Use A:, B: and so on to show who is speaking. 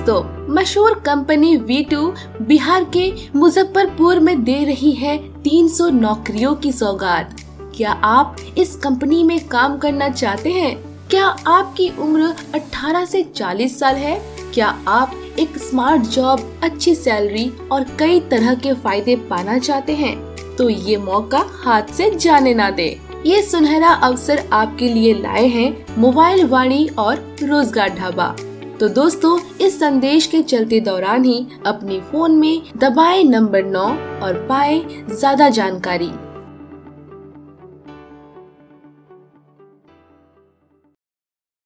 A: दोस्तों, मशहूर company V2 Bihar के मुजफ्फरपुर में दे रही है 300 नौकरियों की सौगात। क्या आप इस कंपनी में काम करना चाहते हैं? क्या आपकी उम्र 18 से 40 साल है? क्या आप एक स्मार्ट जॉब, अच्छी सैलरी और कई तरह के फायदे पाना चाहते हैं? तो ये मौका हाथ से जाने ना दे। ये सुनहरा अवसर आपके लिए लाए हैं मोबाइल वाणी और रोजगार ढाबा। तो दोस्तों, इस संदेश के चलते दौरान ही अपने फोन में दबाएं नंबर 9 और पाएं ज्यादा जानकारी।